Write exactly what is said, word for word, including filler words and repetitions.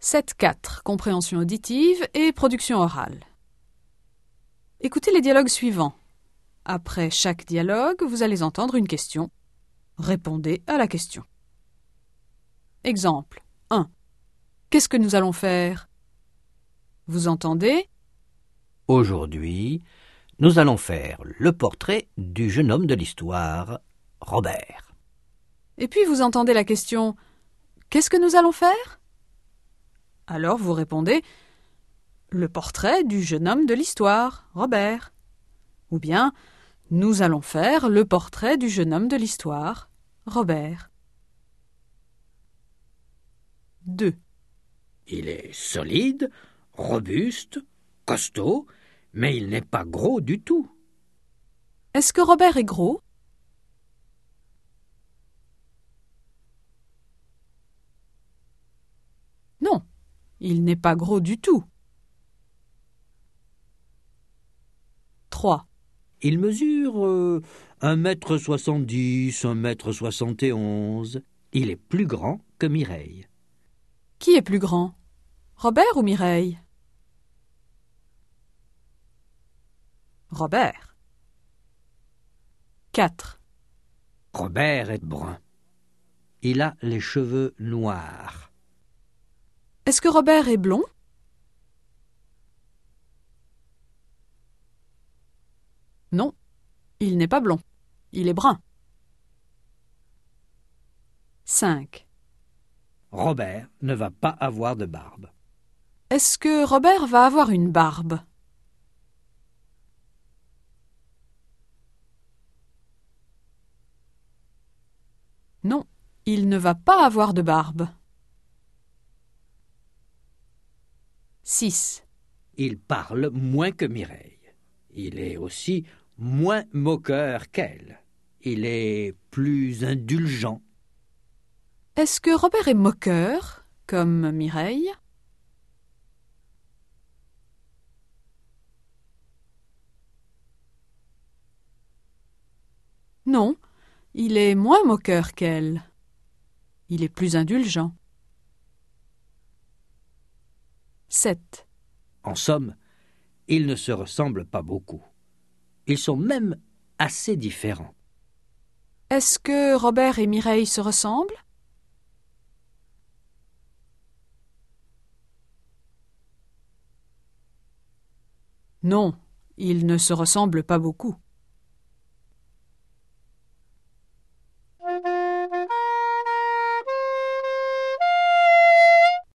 sept quatre. Compréhension auditive et production orale. Écoutez les dialogues suivants. Après chaque dialogue, vous allez entendre une question. Répondez à la question. Exemple un. Qu'est-ce que nous allons faire? Vous entendez? Aujourd'hui, nous allons faire le portrait du jeune homme de l'histoire, Robert. Et puis vous entendez la question Qu'est-ce que nous allons faire? Alors vous répondez Le portrait du jeune homme de l'histoire, Robert. Ou bien Nous allons faire le portrait du jeune homme de l'histoire, Robert. deux. Il est solide, robuste, costaud, mais il n'est pas gros du tout. Est-ce que Robert est gros? Non, il n'est pas gros du tout. trois. Il mesure euh, un mètre soixante-dix, un mètre soixante et onze. Il est plus grand que Mireille. Qui est plus grand? Robert ou Mireille? Robert. quatre. Robert est brun. Il a les cheveux noirs. Est-ce que Robert est blond? Non, il n'est pas blond. Il est brun. cinq. Robert ne va pas avoir de barbe. Est-ce que Robert va avoir une barbe? Non, il ne va pas avoir de barbe. six. Il parle moins que Mireille. Il est aussi moins moqueur qu'elle. Il est plus indulgent. Est-ce que Robert est moqueur, comme Mireille? Non, il est moins moqueur qu'elle. Il est plus indulgent. sept. En somme, ils ne se ressemblent pas beaucoup. Ils sont même assez différents. Est-ce que Robert et Mireille se ressemblent? Non, ils ne se ressemblent pas beaucoup.